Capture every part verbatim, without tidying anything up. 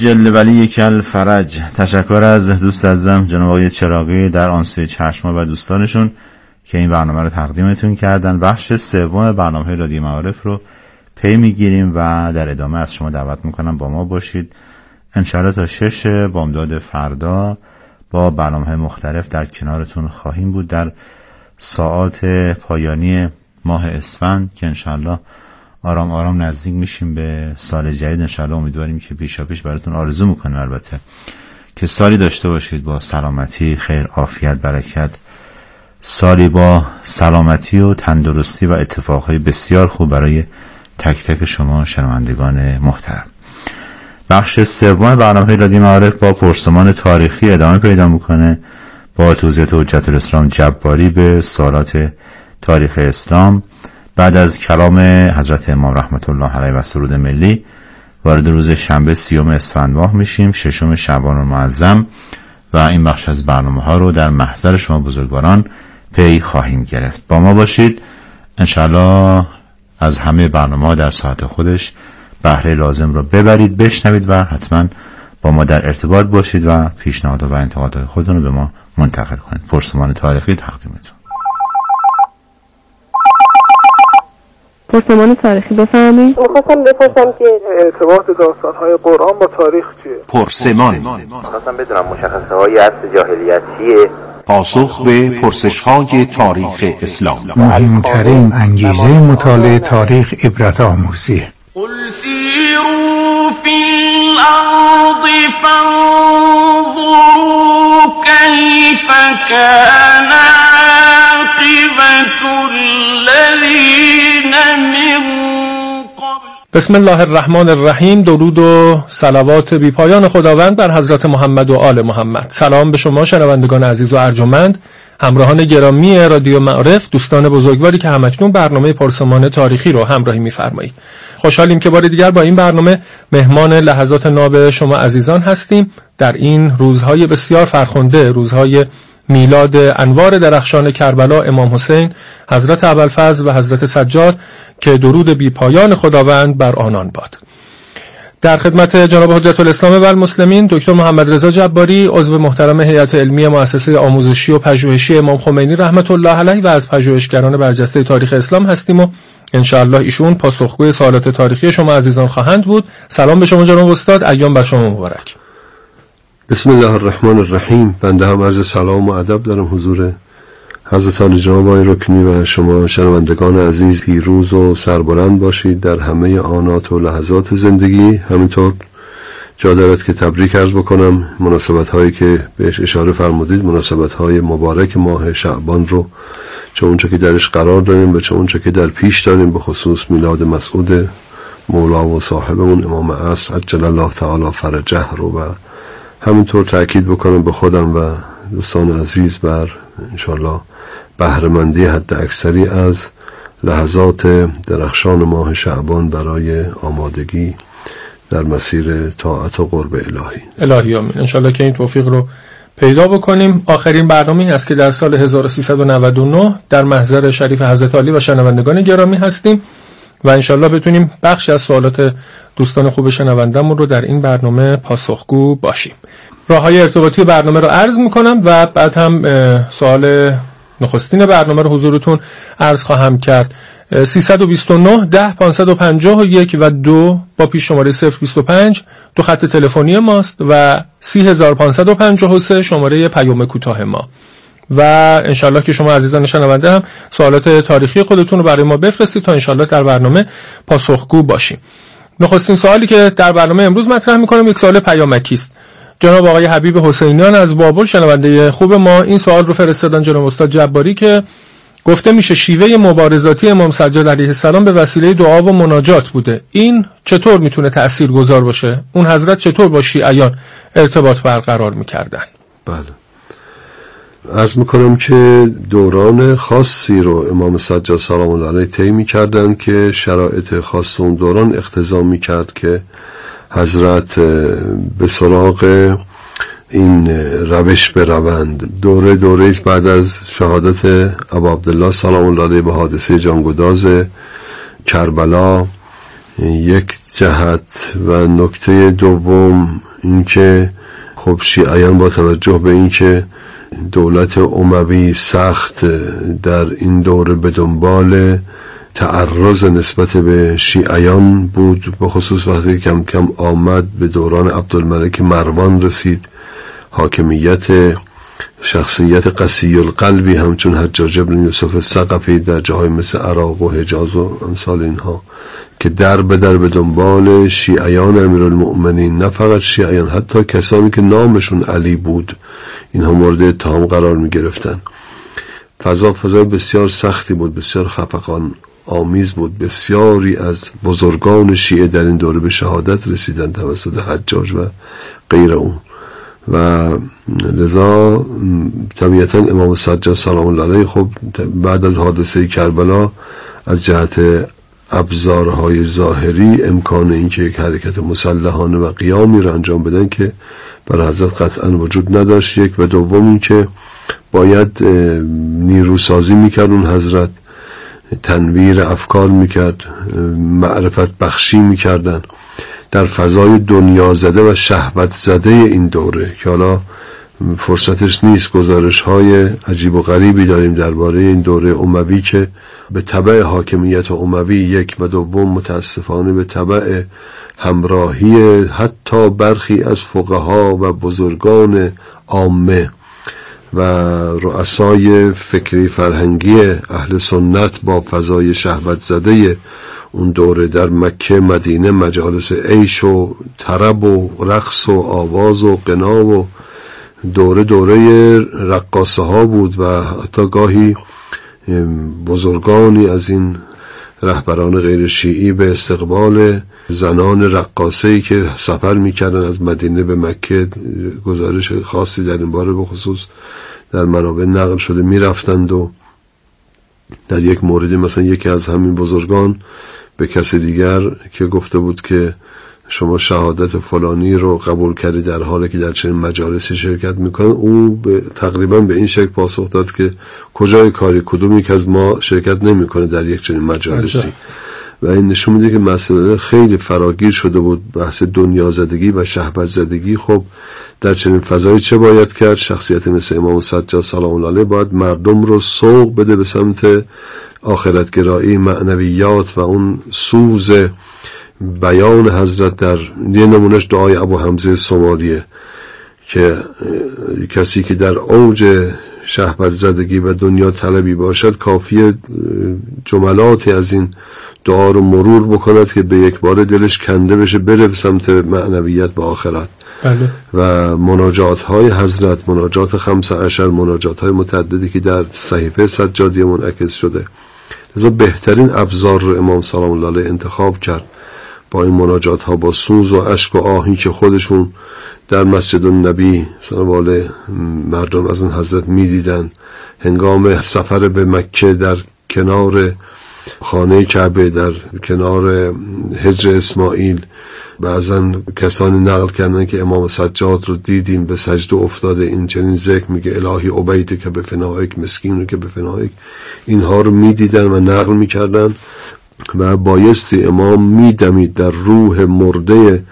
جل ولی کل فرج. تشکر از دوست عزیزم جناب آقای چراغی در آنسوی چشما و دوستانشون که این برنامه رو تقدیمتون کردن. بخش سوم برنامه رادیو معارف رو پی میگیریم و در ادامه از شما دعوت میکنم با ما باشید. انشاءالله تا شش بامداد فردا با برنامه مختلف در کنارتون خواهیم بود در ساعات پایانی ماه اسفند که انشاءالله آرام آرام نزدیک میشیم به سال جدید. انشاءالله امیدواریم که پیشا پیش براتون آرزو میکنیم البته که سالی داشته باشید با سلامتی، خیر، عافیت، برکت، سالی با سلامتی و تندرستی و اتفاقهای بسیار خوب برای تک تک شما شنوندگان محترم. بخش سوم برنامه رادیو معارف با پرسمان تاریخی ادامه پیدا میکنه با توضیحات حجت الاسلام جباری به سوالات تاریخ اسلام. بعد از کلام حضرت امام رحمت الله علیه و سرود ملی وارد روز شنبه سیوم اسفند ماه میشیم، ششم شعبان المعظم، و این بخش از برنامه ها رو در محضر شما بزرگواران پی خواهیم گرفت. با ما باشید انشاءالله. از همه برنامه ها در ساعت خودش بهره لازم رو ببرید، بشنوید و حتما با ما در ارتباط باشید و پیشنهاد و انتقادات خودتون رو به ما منتقل کنید. پرسمان تاریخی تقدیمتون. پرسمان تاریخی بفرمایید. می‌خواستم بپرسم که ارتباط داستان‌های قرآن با تاریخ چیه؟ پرسمان. می‌خواستم بدونم مشخصه‌های عصر جاهلیت چیه؟ پاسخ به پرسش‌های تاریخ اسلام. مهمترین انگیزه مطالعه تاریخ عبرت آموزیه. قل سیروا فی الارض فانظروا کیف کان عاقبة الذین من قبل. بسم الله الرحمن الرحیم. درود و صلوات بی پایان خداوند بر حضرت محمد و آل محمد. سلام به شما شنوندگان عزیز و ارجمند، همراهان گرامی رادیو معارف، دوستان بزرگواری که همکنون برنامه پرسمان تاریخی رو همراهی می‌فرمایید. خوشحالیم که بار دیگر با این برنامه مهمان لحظات ناب شما عزیزان هستیم در این روزهای بسیار فرخنده، روزهای میلاد انوار درخشان کربلا، امام حسین، حضرت ابوالفضل و حضرت سجاد که درود بی پایان خداوند بر آنان باد. در خدمت جناب حجت الاسلام و المسلمین دکتر محمد رضا جباری، عضو محترم هیئت علمی مؤسسه آموزشی و پژوهشی امام خمینی رحمت الله علیه و از پژوهشگران برجسته تاریخ اسلام هستیم و انشاءالله ایشون پاسخگوی سوالات تاریخی شما عزیزان خواهند بود. سلام به شما جناب استاد، ایام بر شما مبارک. بسم الله الرحمن الرحیم. بنده هم عرض سلام و ادب دارم حضور حضرت عالی جناب آقای رکنی و شما شنوندگان عزیز. پیروز و سربلند باشید در همه آنات و لحظات زندگی. همینطور جا دارد که تبریک عرض بکنم مناسبت هایی که بهش اشاره فرمودید، مناسبت های مبارک ماه شعبان رو، چه اونچه که درش قرار داریم و چه اونچه که در پیش داریم، به خصوص میلاد مسعود مولا و صاحبمون امام عصر عجل الله تعالی فرجه رو، و همینطور تأکید بکنم به خودم و دوستان عزیز بر انشاءالله بهره‌مندی حد اکثری از لحظات درخشان ماه شعبان برای آمادگی در مسیر طاعت و قرب الهی. الهی آمین. انشاءالله که این توفیق رو پیدا بکنیم. آخرین برنامه‌ای است که در سال هزار و سیصد و نود و نه در محضر شریف حضرت علی و شنوندگان گرامی هستیم و انشاءالله بتونیم بخشی از سوالات دوستان خوب شنوندمون رو در این برنامه پاسخگو باشیم. راه‌های ارتباطی برنامه رو عرض می‌کنم و بعد هم سوال نخستین برنامه رو حضورتون عرض خواهم کرد. سیصد و بیست و نه ده پانصد و پنجاه و یک و دو با پیش شماره صفر بیست و پنج دو خط تلفنی ماست و سی هزار و پانصد و پنجاه و سه شماره پیام کوتاه ما. و انشالله که شما عزیزان شنونده هم سوالات تاریخی خودتون رو برای ما بفرستید تا انشالله در برنامه پاسخگو باشیم. نخستین سوالی که در برنامه امروز مطرح می‌کنم یک سوال پیامکی است. جناب آقای حبیب حسینیان از بابل شنونده خوب ما این سوال رو فرستادن جناب استاد جباری که گفته میشه شیوه مبارزاتی امام سجاد علیه السلام به وسیله دعا و مناجات بوده. این چطور میتونه تأثیرگذار باشه؟ اون حضرت چطور با شیعیان ارتباط برقرار میکردن؟ بله، عرض میکنم که دوران خاصی رو امام سجاد سلام الله علیه طی میکردن که شرایط خاص اون دوران اقتضا میکرد که حضرت به سراغ این روش بروند. دوره دوره بعد از شهادت ابا عبدالله سلام الله علیه به حادثه جانگداز کربلا یک جهت و نکته دوم اینکه خب شیعیان با توجه به اینکه دولت اموی سخت در این دوره به دنبال تعرض نسبت به شیعیان بود، به خصوص وقتی کم کم آمد به دوران عبدالملک مروان رسید، حاکمیت شخصیت قسی القلبی همچون حجاج بن یوسف ثقفی در جاهای مثل عراق و حجاز و امثال اینها که در به در به دنبال شیعیان امیرالمؤمنین، نه فقط شیعیان، حتی کسانی که نامشون علی بود اینها مورد اتهام قرار می گرفتن. فضا فضای بسیار سختی بود، بسیار خفقان آمیز بود. بسیاری از بزرگان شیعه در این دوره به شهادت رسیدند توسط حجاج و غیر اون و لذا طبیعتا امام سجاد سلام الله علیه خب بعد از حادثه کربلا از جهت ابزارهای ظاهری امکان اینکه یک حرکت مسلحانه و قیامی را انجام بدن که برای حضرت قطعا وجود نداشت، یک، و دوم این که باید نیروسازی میکرد اون حضرت، تنویر افکار میکرد، معرفت بخشی میکردن در فضای دنیا زده و شهوت زده این دوره که حالا فرصتش نیست. گزارش های عجیب و غریبی داریم درباره این دوره اموی که به تبع حاکمیت اموی یک و دوم متاسفانه به تبع همراهی حتی برخی از فقها و بزرگان عامه و رؤسای فکری فرهنگی اهل سنت با فضای شهوت زده اون دوره در مکه مدینه مجالس عیش و طرب و رقص و آواز و غنا و دوره دوره رقاصه ها بود و حتی گاهی بزرگانی از این رهبران غیر شیعی به استقبال زنان رقاصه‌ای که سفر میکردن از مدینه به مکه، گزارش خاصی در این باره به خصوص در منابع نقل شده، میرفتند و در یک موردی مثلا یکی از همین بزرگان به کسی دیگر که گفته بود که شما شهادت فلانی رو قبول کردی در حالی که در چنین مجالسی شرکت میکنن، او به تقریبا به این شکل پاسخ داد که کجای کاری کدومی که از ما شرکت نمیکنه در یک چنین مجالسی. و این نشون میده که مسئله خیلی فراگیر شده بود. بحث دنیا زدگی و شهوت زدگی، خب در چنین فضایی چه باید کرد؟ شخصیت مثل امام سجاد سلام الله علیه باید مردم رو سوق بده به سمت آخرتگرایی، معنویات و اون سوز بیان حضرت. در یه نمونش دعای ابو حمزه سومالیه که کسی که در اوج شهوت زدگی و دنیا طلبی باشد کافیه جملاتی از این دعا رو مرور بکند که به یک بار دلش کنده بشه، بره به سمت معنویت و آخرت. بله. و مناجات های حضرت، مناجات خمسه عشر، مناجات های متعددی که در صحیفه سجادیه منعکس شده، لذا بهترین ابزار رو امام سلام الله علیه انتخاب کرد با این مناجات ها، با سوز و اشک و آهی که خودشون در مسجد النبی صلوات الله مردم از اون حضرت می دیدن هنگام سفر به مکه، در کنار خانه کعبه، در کنار حجر اسماعیل. بعضا کسانی نقل کردن که امام سجاد رو دیدیم به سجده افتاده، این چنین ذکر میگه الهی عبیت که به فنائک، مسکین رو که به فنائک، اینها رو میدیدن و نقل میکردن و بایستی امام میدمید در روح مرده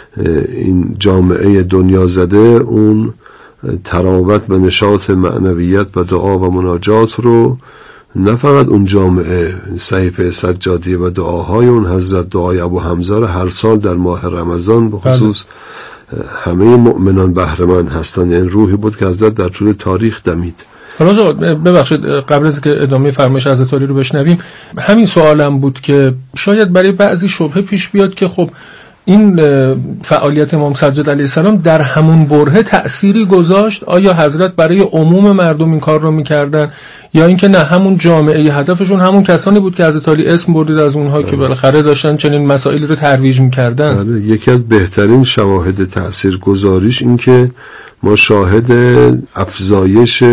این جامعه دنیا زده اون تراوت و نشاط معنویت و دعا و مناجات رو، نه فقط اون جامعه، صحیفه سجادیه و دعاهای اون حضرت، دعای ابو حمزه رو هر سال در ماه رمضان به خصوص همه مؤمنان بهره‌مند هستند. این روحی بود که حضرت در طول تاریخ دمید. حالا ببخشید قبل از که ادامه فرمایش حضرت علی رو بشنویم، همین سوالم بود که شاید برای بعضی شبهه پیش بیاد که خب این فعالیت امام سجاد علیه السلام در همون برهه تأثیری گذاشت؟ آیا حضرت برای عموم مردم این کار رو میکردن یا اینکه نه همون جامعه هدفشون همون کسانی بود که حضرت علی اسم بردید از اونها آه. که بالاخره داشتن چنین مسائلی رو ترویج میکردن؟ آه. یکی از بهترین شواهد تأثیر گذاریش این که ما شاهد افزایش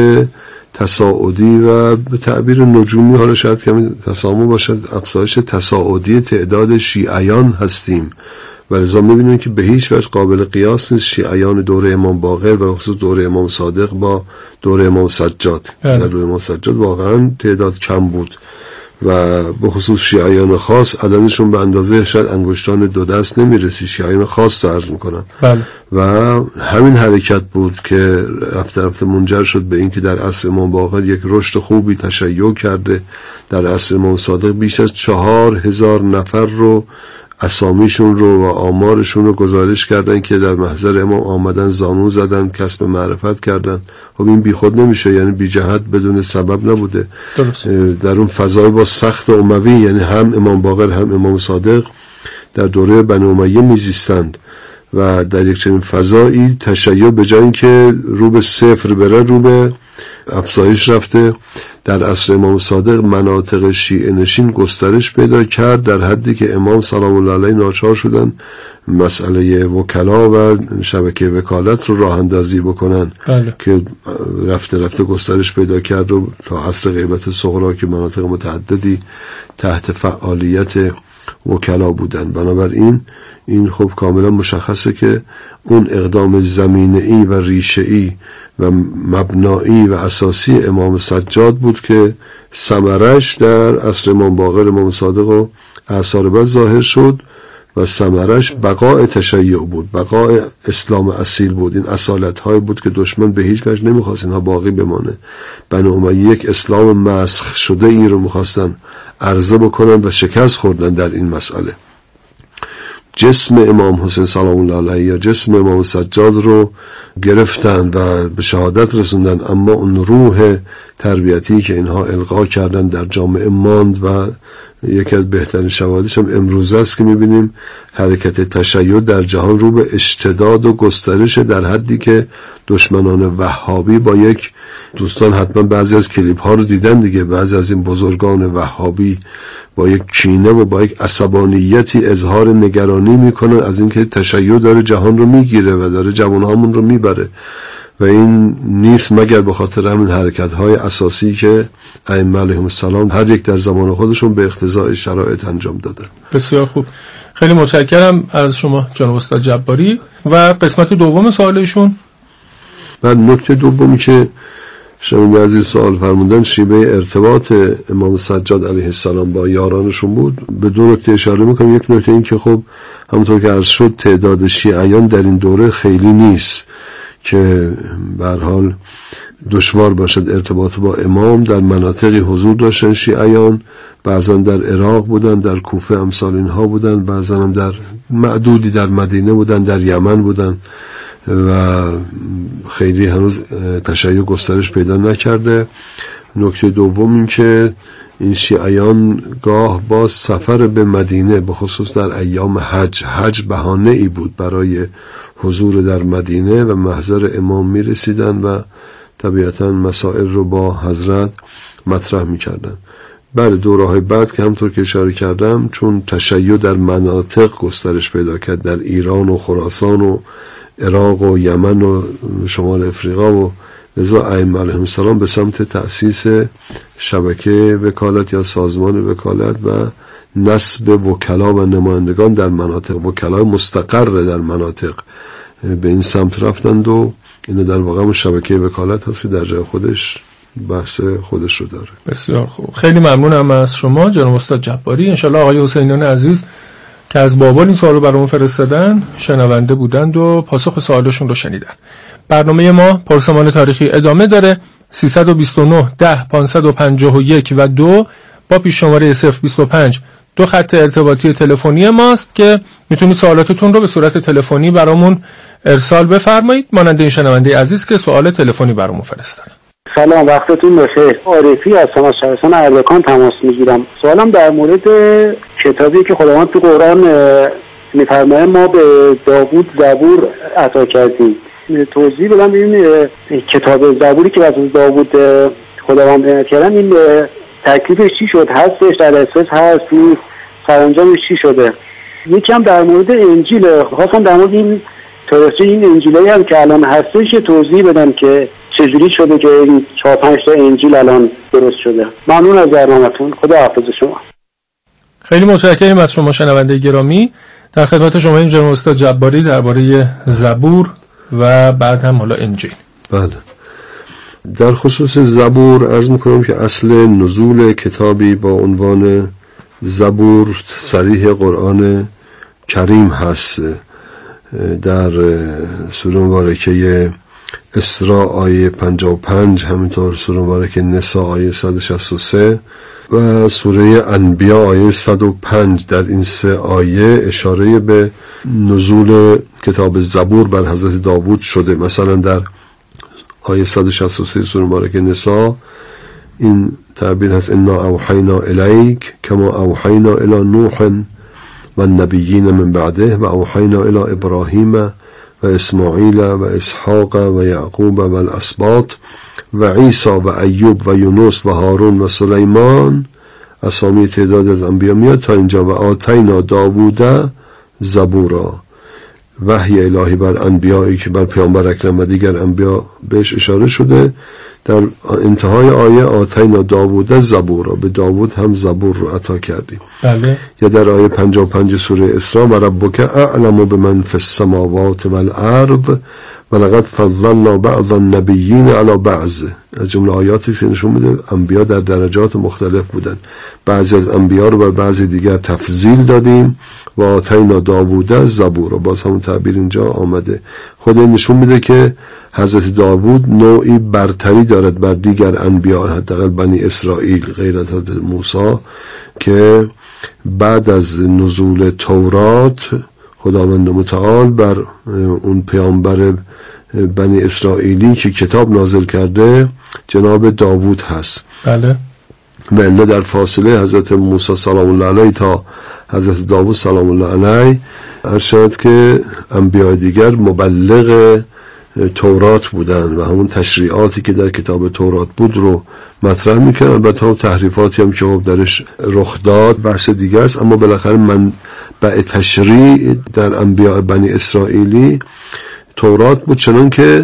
تصاعدی و به تعبیر نجومی، حالا شاید کمی تسامح باشد، افزایش تصاعدی تعداد شیعیان هستیم و لذا می‌بینیم که به هیچ وجه قابل قیاس نیست شیعیان دوره امام باقر و خصوص دوره امام صادق با دوره امام سجاد. در دوره امام سجاد واقعا تعداد کم بود و به خصوص شیعیان خاص عددشون به اندازه شاید انگشتان دو دست نمیرسی. شیعیان خاص رو عرض میکنم. بله. و همین حرکت بود که رفته رفته منجر شد به این که در عصر امام باقر یک رشد خوبی تشیع کرده. در عصر امام صادق بیش از چهار هزار نفر رو اسامیشون رو و آمارشون رو گزارش کردن که در محضر امام آمدن، زانو زدن، کسب معرفت کردن. خب این بی خود نمیشه، یعنی بی جهت بدون سبب نبوده. درست. در اون فضای با سخت اموی، یعنی هم امام باقر هم امام صادق در دوره بنی امیه میزیستند و در یک چنین فضایی تشیع به جای اینکه رو به صفر بره رو به افزایش رفته. در عصر امام صادق مناطق شیعه نشین گسترش پیدا کرد در حدی که امام سلام الله علیه ناچار شدن مسئله وکلا و شبکه وکالت رو راه اندازی بکنن. بله. که رفته رفته گسترش پیدا کرد و تا عصر غیبت صغرا که مناطق متعددی تحت فعالیت وکلا بودن. بنابراین این خب کاملا مشخصه که اون اقدام زمینه‌ای و ریشه‌ای و مبنایی و اساسی امام سجاد بود که ثمرش در عصر امام باقر امام صادق و اعصار بعد ظاهر شد و ثمرش بقاء تشیع بود، بقاء اسلام اصیل بود. این اصالت‌های بود که دشمن به هیچ وجه نمی‌خواست اینها باقی بمانه. بنی امیه یک اسلام مسخ شده ای رو می‌خواستن عرضه بکنن و شکست خوردن در این مسئله. جسم امام حسین سلام الله علیه یا جسم امام سجاد رو گرفتن و به شهادت رسوندن، اما اون روح تربیتی که اینها القا کردن در جامعه ماند و یکی از بهترین شواهدش هم امروز است که میبینیم حرکت تشیع در جهان رو به اشتداد و گسترش در حدی که دشمنان وهابی با یک، دوستان حتما بعضی از کلیپ ها رو دیدن دیگه، بعضی از این بزرگان وهابی با یک کینه و با یک عصبانیتی اظهار نگرانی میکنن از اینکه تشیع داره جهان رو میگیره و داره جوانهامون رو میبره و این نیست مگر به خاطر همین حرکت های اساسی که ائمه علیهم السلام هر یک در زمان خودشون به اقتضاء شرایط انجام داده. بسیار خوب، خیلی متشکرم از شما جناب استاد جباری. و قسمت دوم سوالشون و نکته دومی که شما عزیز سوال فرمودن شیوه ارتباط امام سجاد علیه السلام با یارانشون بود. به دو نکته اشاره میکنم. یک نکته این که خب همونطور که عرض شد تعداد شیعیان در این دوره خیلی نیست که به هر حال دشوار باشد ارتباط با امام. در مناطقی حضور داشتن شیعیان، بعضا در عراق بودن، در کوفه امثال اینها بودن، بعضا هم در معدودی در مدینه بودن، در یمن بودن و خیلی هنوز تشیع گسترش پیدا نکرده. نکته دوم این که این شیعیان گاه با سفر به مدینه به خصوص در ایام حج، حج بهانه ای بود برای حضور در مدینه و محضر امام می رسیدن و طبیعتا مسائل رو با حضرت مطرح می کردن. بعد دوره‌های بعد که همطور که اشاره کردم چون تشیع در مناطق گسترش پیدا کرد، در ایران و خراسان و عراق و یمن و شمال افریقا و لذا ائمه علیهم السلام به سمت تأسیس شبکه وکالت یا سازمان وکالت و نصب وکلا و نمایندگان در مناطق، وکلای مستقر در مناطق، به این سمت رفتند و اینو در واقع شبکه وکالت هست که در جای خودش بحث خودش رو داره. بسیار خوب، خیلی ممنونم از شما جناب استاد جباری. انشالله آقای حسینیان عزیز که از بابل این سوال رو برامون فرستادن شنونده بودند و پاسخ سوالشون رو شنیدن. برنامه ما پرسمان تاریخی ادامه داره. سیصد و بیست و نه ده پانصد و پنجاه و یک و دو با پیش شماره صفر بیست و پنج دو خط ارتباطی تلفنی ماست که میتونید سوالاتتون رو به صورت تلفنی برامون ارسال بفرمایید، مانند این شنونده عزیز که سوال تلفنی برامون فرستاد. سلام، وقتتون بخیر. عارفی هستم از شهرستان اردکان تماس میگیرم. سوالم در مورد کتابی که خداوند تو قرآن میفرمایه ما به داوود زبور عطا کردیم. توضیح بدم این کتاب زبوری که واسه داوود خداوند عنایت کردن این تکلیفش چی شد؟ هستش در اساس هست نیست؟ سرانجامش چی شده؟ یکی هم در مورد انجیل خواستم در مورد این تاریخچه این انجیلایی هم که الان هستش توضیح بدم که چجوری شده که این چهار پنج تا انجیل الان درست شده. ممنون از برنامه‌تون. خدا حافظ شما. خیلی متشکرم از شما شنونده گرامی. در خدمت شما این جناب استاد جباری درباره زبور و بعد هم حالا انجیل. بله. در خصوص زبور عرض میکنم که اصل نزول کتابی با عنوان زبور صریح قرآن کریم هست. در سوره مبارکه اسراء آیه پنجاه و پنج، همینطور سوره مبارکه نساء آیه صد و شصت و سه و سوره انبیاء آیه صد و پنج. در این سه آیه اشاره به نزول کتاب زبور بر حضرت داوود شده. مثلا در آیه صد و شصت و سه سوره مبارکه نساء این تعبیر هست: انا اوحینا الیک کما اوحینا الی نوح و النبیین من بعده و اوحینا الی ابراهیم و اسماعیل و اسحاق و یعقوب و الاسباط و عیسی و ایوب و یونس و هارون و سلیمان. اسامی تعداد از انبیا میاد تا اینجا. و آتینا داوود زبورا، وحی الهی بر انبیایی که بر پیامبر اکرم و دیگر انبیا بهش اشاره شده. در انتهای آیه آتینا داوود زبورا، به داوود هم زبور رو عطا کردیم. بله. یا در آیه پنجاه و پنج سوره اسراء و ربک اعلم بمن فی السماوات والارض ولقد فضلنا بعض النبیین علی بعض. از جمله آیاتی که نشون میده انبیا در درجات مختلف بودن، بعضی از انبیا رو بر بعضی دیگر تفضیل دادیم. و آتینا داوود زبور، باز همون تعبیر اینجا آمده. خود این نشون میده که حضرت داوود نوعی برتری دارد بر دیگر انبیا، حداقل بنی اسرائیل، غیر از حضرت موسی که بعد از نزول تورات خداوند متعال بر اون پیامبر بنی اسرائیلی که کتاب نازل کرده جناب داوود هست. بله. و الا در فاصله حضرت موسی سلام الله علیه تا حضرت داوود سلام الله علیه ارشاد که انبیاء دیگر مبلغ تورات بودن و همون تشریعاتی که در کتاب تورات بود رو مطرح میکنن. البته هم تحریفاتی هم که درش رخ داد بحث دیگه است، اما بالاخره منبع تشریع در انبیاء بنی اسرائیلی تورات بود. چنان که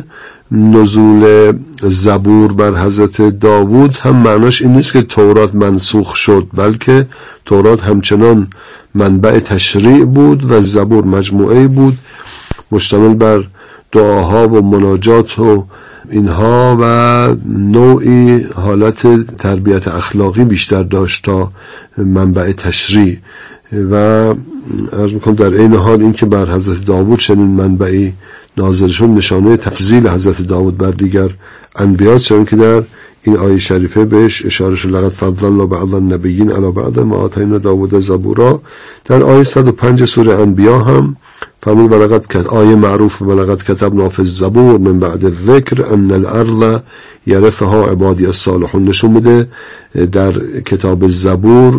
نزول زبور بر حضرت داوود هم معناش این نیست که تورات منسوخ شد، بلکه تورات همچنان منبع تشریع بود و زبور مجموعه بود مشتمل بر دعاها و مناجات و اینها و نوعی حالت تربیت اخلاقی بیشتر داشت تا منبع تشریع. و عرض میکنم در این حال این که بر حضرت داوود چنین منبعی نازل شد نشانه تفضیل حضرت داوود بر دیگر انبیاء، چون که در این آیه شریفه بهش اشاره شد: لقد فضلنا بعض النبیین علی بعض و آتینا داوود زبورا. در آیه صد و پنج سوره انبیاء هم فرمود ولقد کتب، آیه معروف ولقد کتبنا فی الزبور من بعد الذکر ان الارض یرثها عبادی الصالحون. نشون میده در کتاب زبور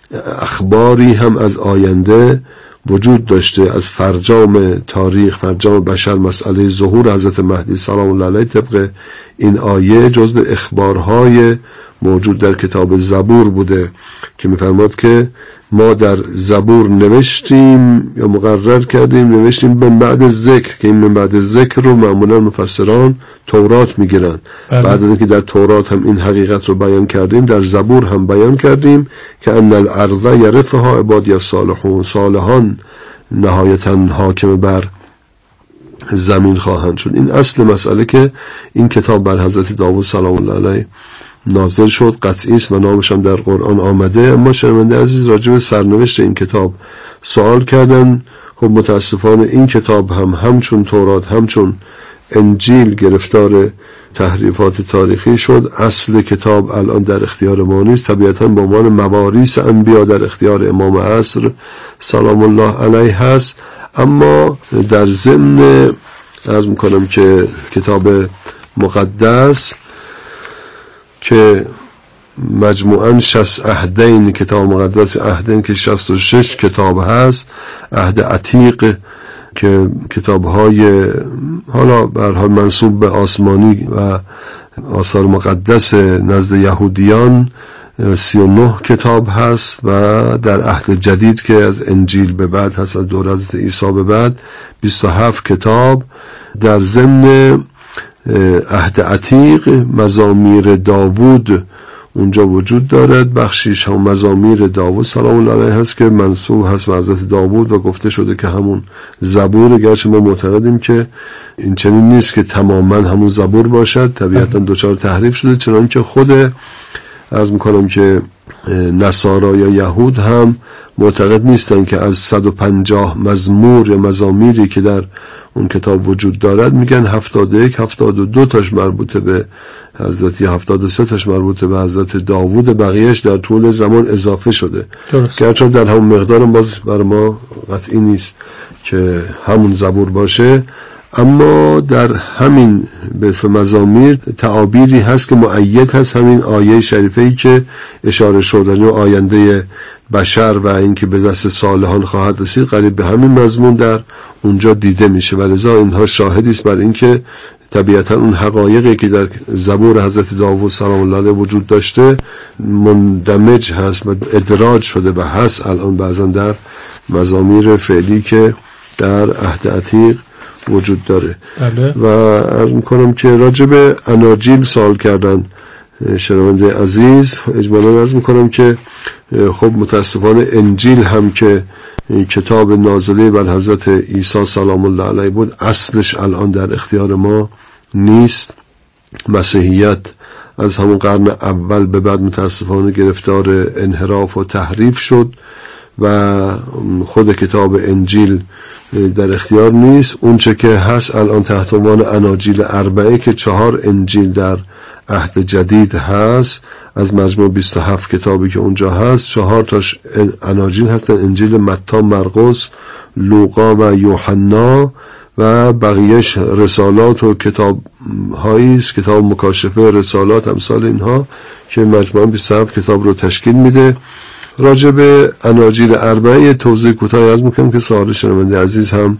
اخباری هم از آینده وجود داشته، از فرجام تاریخ، فرجام بشر، مسئله ظهور حضرت مهدی سلام الله علیه طبق این آیه جزء اخبارهای موجود در کتاب زبور بوده که میفرماد که ما در زبور نوشتیم یا مقرر کردیم نوشتیم من بعد ذکر، که این من بعد ذکر رو معمولا مفسران تورات میگیرن. بعد از اینکه در تورات هم این حقیقت رو بیان کردیم در زبور هم بیان کردیم که ان الارض یرثها عبادی الصالحون، صالحان نهایتا حاکم بر زمین خواهند شد. این اصل مسئله که این کتاب بر حضرت داوود سلام الله علیه نازل شد قطعی است و نامش هم در قرآن آمده. اما شنونده عزیز راجع به سرنوشت این کتاب سوال کردن. خب متاسفانه این کتاب هم همچون تورات همچون انجیل گرفتار تحریفات تاریخی شد. اصل کتاب الان در اختیار ما نیست، طبیعتا به عنوان مواریث انبیا در اختیار امام عصر سلام الله علیه هست. اما در ضمن عرض میکنم که کتاب مقدس که مجموعاً شصت عهدین، کتاب مقدس عهدین که شصت و شش کتاب هست، عهد عتیق که کتاب‌های حالا به هر حال منسوب به آسمانی و آثار مقدس نزد یهودیان سی و نه کتاب هست و در عهد جدید که از انجیل به بعد هست، از دوره حضرت عیسی به بعد بیست و هفت کتاب. در ضمن عهد عتیق مزامیر داوود اونجا وجود دارد. بخشیش هم مزامیر داوود سلام الله علیه هست که منسوب هست به حضرت داوود و گفته شده که همون زبور، گرچه ما معتقدیم که این چنین نیست که تماما همون زبور باشد، طبیعتا دوچار تحریف شده، چنانکه خود عرض میکنم که نصارا یا یهود هم معتقد نیستن که از صد و پنجاه مزمور یا مزامیری که در اون کتاب وجود دارد میگن هفتاد و یک هفتاد و دو تاش مربوطه به حضرت یا هفتاد و سه تاش مربوطه به حضرت داوود، بقیهش در طول زمان اضافه شده. گرچه در همون مقدار باز بر ما قطعی نیست که همون زبور باشه، اما در همین به مزامیر تعابیری هست که مؤید هست همین آیه شریفه‌ای که اشاره شد، یعنی آینده بشر و اینکه به دست صالحان خواهد رسید قریب به همین مضمون در اونجا دیده میشه و لذا اینها شاهدی است بر اینکه طبیعتا اون حقایقی که در زبور حضرت داوود سلام الله علیه وجود داشته مندمج هست و ادراج شده و هست الان بعضا در مزامیر فعلی که در عهد عتیق وجود داره. بله. و عرض میکنم که راجع به اناجیل سوال کردن شنونده عزیز. اجمالا عرض میکنم که خب متاسفانه انجیل هم که کتاب نازله بر حضرت عیسی سلام الله علیه بود اصلش الان در اختیار ما نیست. مسیحیت از همون قرن اول به بعد متاسفانه گرفتار انحراف و تحریف شد و خود کتاب انجیل در اختیار نیست. اونچه که هست الان تحت عنوان اناجیل اربعه که چهار انجیل در عهد جدید هست، از مجموع بیست و هفت کتابی که اونجا هست چهار تاش اناجیل هستن، انجیل متی، مرقس، لوقا و یوحنا و بقیهش رسالات و کتاب هایی است، کتاب مکاشفه، رسالات، امثال اینها که مجموع بیست و هفت کتاب رو تشکیل میده. راجع به اناجیل اربعه توضیح کوتاهی عرض میکنم که سوال شنونده عزیز هم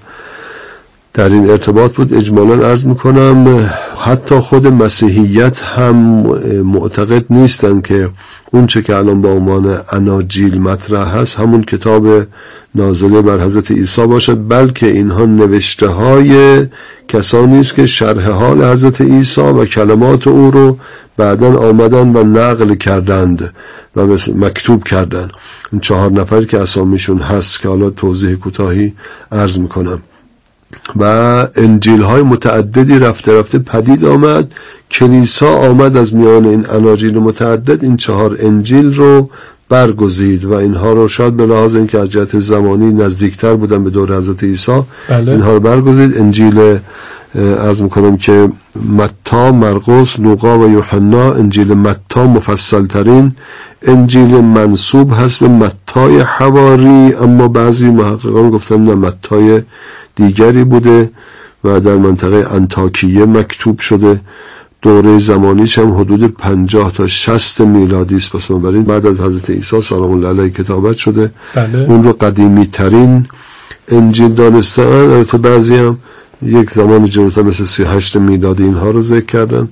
در این ارتباط بود. اجمالا عرض میکنم حتی خود مسیحیت هم معتقد نیستن که اون چه که الان با عنوان اناجیل مطرح هست همون کتاب نازله بر حضرت عیسی باشد، بلکه اینها نوشته های کسانی است که شرح حال حضرت عیسی و کلمات او رو بعداً آمدن و نقل کردند و مکتوب کردند. این چهار نفر که اسامیشون هست که حالا توضیح کوتاهی عرض میکنم. و انجیل های متعددی رفته رفته پدید آمد. کلیسا آمد از میان این اناجیل متعدد این چهار انجیل رو برگزید و اینها رو شاید به لحاظ اینکه از جهت زمانی نزدیکتر بودن به دور حضرت عیسی بله. اینها رو برگزید. انجیل عرض میکنم که متی، مرقس، لوقا و یوحنا. انجیل متی مفصل ترین انجیل منسوب هست به متی حواری، اما بعضی محققان گفتن نه متی دیگری بوده و در منطقه انطاکیه مکتوب شده. دوره زمانیش هم حدود پنجاه تا شصت میلادی است، پس بنابراین بعد از حضرت عیسی سلام الله علیه کتابت شده. بله. اون رو قدیمی ترین انجیل دانستن. البته بعضی هم یک زمان جلوتر مثل سی و هشت میلادی اینها رو ذکر کردن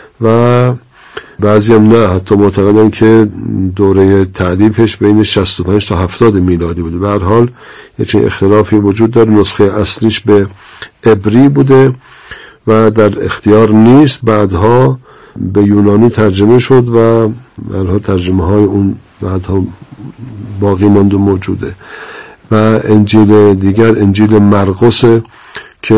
و بعضی هم نه، حتی معتقدن که دوره تعلیفش بین شصت و پنج تا هفتاد میلادی بوده. به هر حال یک اختلافی وجود داره. نسخه اصلیش به عبری بوده و در اختیار نیست، بعدها به یونانی ترجمه شد و بعدها ترجمه های اون بعدها باقی ماند و موجوده. و انجیل دیگر انجیل مرقس که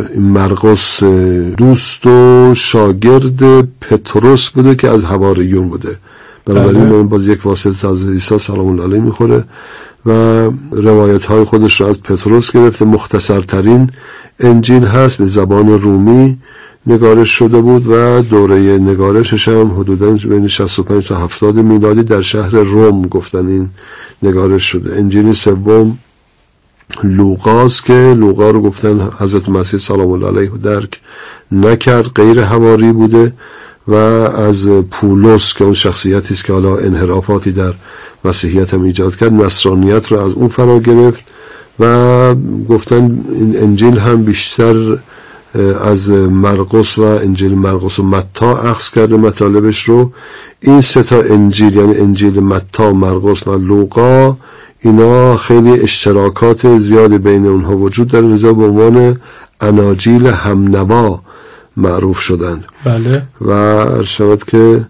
مرقس دوست و شاگرد پتروس بوده که از حواریون بوده، بنابراین من باز یک واسطه از عیسی سلام الله علیه میخوره و روایت های خودش رو از پتروس گرفته. مختصرترین انجیل هست، به زبان رومی نگارش شده بود و دوره نگارشش هم حدوداً بین شصت و پنج تا هفتاد میلادی در شهر روم گفتن این نگارش شده. انجیل سوم لوقاست که لوقا رو گفتن حضرت مسیح سلام الله علیه درک نکرد، غیر حواری بوده و از پولس که اون شخصیتی است که حالا انحرافاتی در مسیحیت هم ایجاد کرد، نصرانیت رو از اون فرا گرفت و گفتن این انجیل هم بیشتر از مرقس و انجیل مرقس و متی اخذ کرده مطالبش رو. این سه تا انجیل یعنی انجیل متی، مرقس و لوقا اینا خیلی اشتراکات زیادی بین اونها وجود داره، لذا به عنوان اناجیل همنوا معروف شدند. بله. و شود که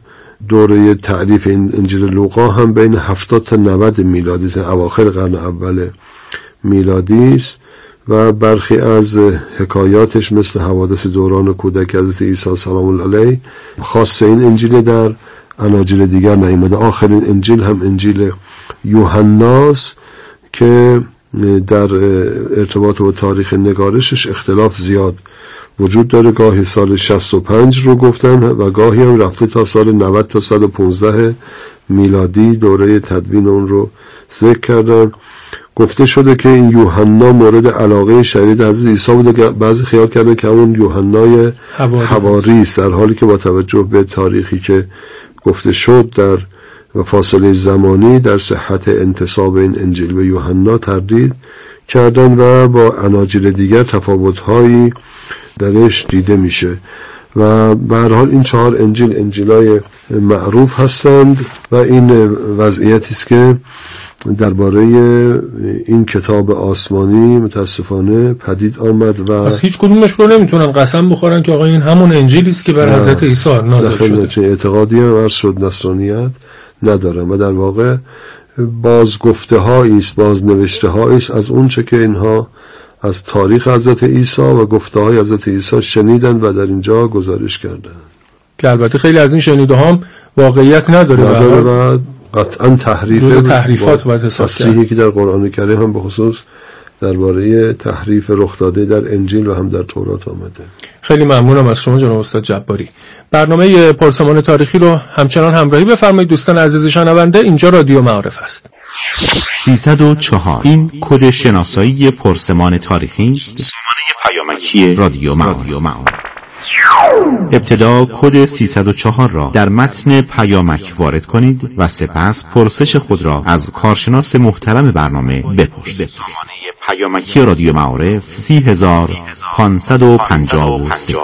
دوره تعریف این انجیل لوقا هم بین هفتاد تا نود میلادی است، اواخر قرن اول میلادی است و برخی از حکایاتش مثل حوادث دوران کودک حضرت عیسی سلام الله علیه خاص این انجیل در اناجیل دیگر نیامده. آخرین انجیل هم انجیل یوحناست که در ارتباط با تاریخ نگارشش اختلاف زیاد وجود داره. گاهی سال شصت و پنج رو گفتن و گاهی هم رفته تا سال نود تا صد و پانزده میلادی دوره تدوین اون رو ذکر کردن. گفته شده که این یوحنا مورد علاقه شدید حضرت عیسی بوده که بعضی خیال کردن که اون یوحنای حواری است، در حالی که با توجه به تاریخی که گفته شد در و فاصله زمانی در صحت انتساب این انجیل به یوحنا تردید کردن و با اناجیل دیگر تفاوت‌هایی درش دیده میشه و به هر حال این چهار انجیل انجیلای معروف هستند و این وضعیتی است که درباره این کتاب آسمانی متاسفانه پدید آمد و از هیچ کدومش رو نمیتونن قسم بخورن که آقا این همون انجیلی است که بر حضرت عیسی نازل شده. چه اعتقادی هم عرض شد نصرانیت ندارن و در واقع باز گفته هایی است، باز نوشته هایی است از اون چه که اینها از تاریخ حضرت عیسی و گفته های حضرت عیسی شنیدن و در اینجا گزارش کردن که البته خیلی از این شنیده هم واقعیت نداره, نداره و قطعا تحریف تحریفات باید حساب تصریحی که در قرآن کریم هم به خصوص درباره تحریف رخ داده در انجیل و هم در تورات آمده. خیلی ممنونم از شما جناب استاد جباری. برنامه پرسمان تاریخی رو همچنان همراهی بفرمایید دوستان عزیز شنونده. اینجا رادیو معارف است. سیصد و چهار این کد شناسایی پرسمان تاریخی است. سامانه پیامکی رادیو معارف. ابتدا کد سیصد و چهار را در متن پیامک وارد کنید و سپس پرسش خود را از کارشناس محترم برنامه بپرسید. سامانه پیامکی رادیو معارف سی هزار پانصد و پنجاه و سه.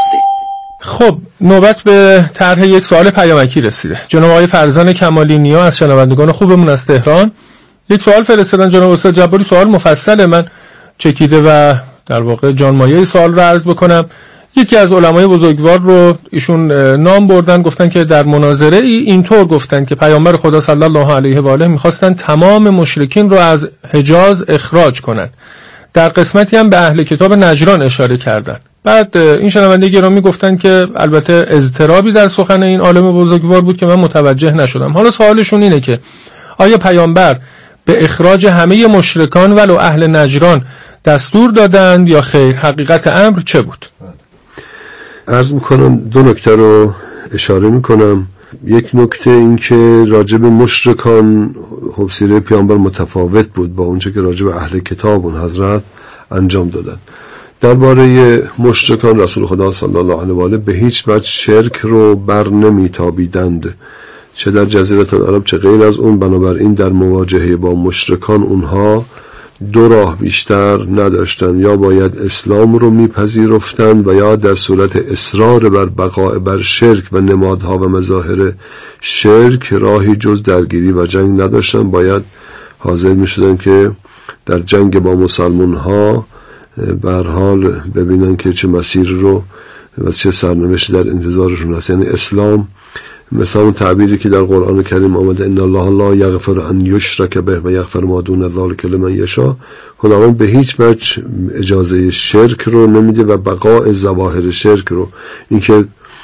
خب نوبت به طرح یک سوال پیامکی رسیده. جناب آقای فرزان کمالی نیا از شنوندگان خوبمون از تهران یک سوال فرستادن. جناب استاد جباری سوال مفصله، من چکیده و در واقع جانمایه سوال رو عرض بکنم. یکی از علمای بزرگوار رو ایشون نام بردن، گفتن که در مناظره ای اینطور گفتن که پیامبر خدا صلی الله علیه و آله می‌خواستن تمام مشرکین رو از حجاز اخراج کنن. در قسمتی هم به اهل کتاب نجران اشاره کردن. بعد این شنونده گرامی گفتن که البته اضطرابی در سخن این عالم بزرگوار بود که من متوجه نشدم. حالا سوالشون اینه که آیا پیامبر به اخراج همه مشرکان ولو اهل نجران دستور دادند یا خیر؟ حقیقت امر چه بود؟ عرض میکنم دو نکته رو اشاره میکنم. یک نکته این که راجب مشرکان خب سیره پیامبر متفاوت بود با اونچه که راجب اهل کتاب اون حضرت انجام دادن. درباره مشرکان رسول خدا صلی الله علیه و آله به هیچ وجه شرک رو بر نمیتابیدند، چه در جزیره العرب چه غیر از اون. بنابراین در مواجهه با مشرکان اونها دو راه بیشتر نداشتن، یا باید اسلام رو میپذیرفتند و یا در صورت اصرار بر بقاء بر شرک و نمادها و مظاهر شرک راهی جز درگیری و جنگ نداشتن. باید حاضر میشدن که در جنگ با مسلمان ها به هر حال ببینن که چه مسیر رو و چه سرنوشتی در انتظارشون هست. یعنی اسلام مثلا اون تعبیری که در قرآن کریم آمده ان الله لا یغفر ان یشرک به و یغفر ما دون ذلک لمن یشاء، خداوند به هیچ وجه اجازه شرک رو نمیده و بقاء ظواهر شرک رو، اینکه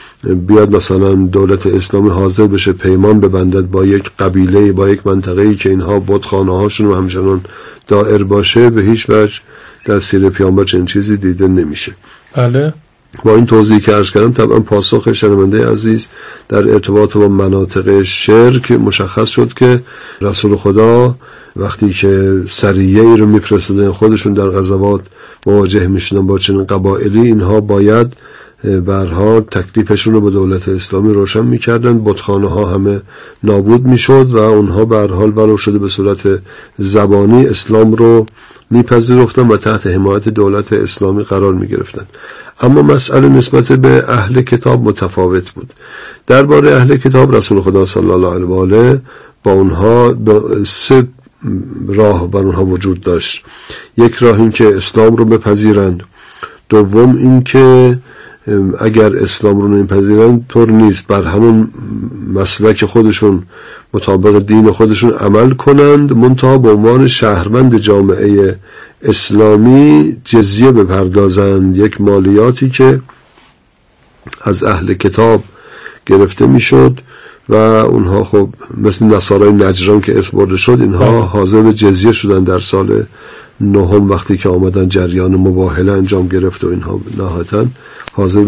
بیاد مثلا دولت اسلامی حاضر بشه پیمان ببندد با یک قبیله با یک منطقه‌ای که اینها بتخانه هاشون و همچنان دائر باشه، به هیچ وجه در سیره پیامبر چنین چیزی دیده نمیشه. بله. با این توضیحی که عرض کردم طبعا پاسخ شنونده عزیز در ارتباط با مناطق شرک مشخص شد که رسول خدا وقتی که سریه ای رو میفرستادن خودشون در غزوات مواجه میشدن با چنین قبایلی، اینها باید به هر حال تکلیفشون رو با دولت اسلامی روشن میکردن، بتخانه ها همه نابود میشد و اونها به هر حال ولو شده به صورت زبانی اسلام رو میپذیرفتن و تحت حمایت دولت اسلامی قرار میگرفتن. اما مسئله نسبت به اهل کتاب متفاوت بود. درباره اهل کتاب رسول خدا صلی الله علیه و آله با اونها سه راه بر اونها وجود داشت. یک راه این که اسلام رو بپذیرند، دوم این که اگر اسلام رو نمیپذیرن طور نیست، بر همون مسلک خودشون مطابق دین خودشون عمل کنند، منتها به عنوان شهروند جامعه اسلامی جزیه بپردازند، یک مالیاتی که از اهل کتاب گرفته میشد و اونها خب مثل نصارای نجران که اسم برده شد، اینها حاضر به جزیه شدن در سال نهم وقتی که آمدن جریان مباهله انجام گرفت و اینها نهایتاً حاضر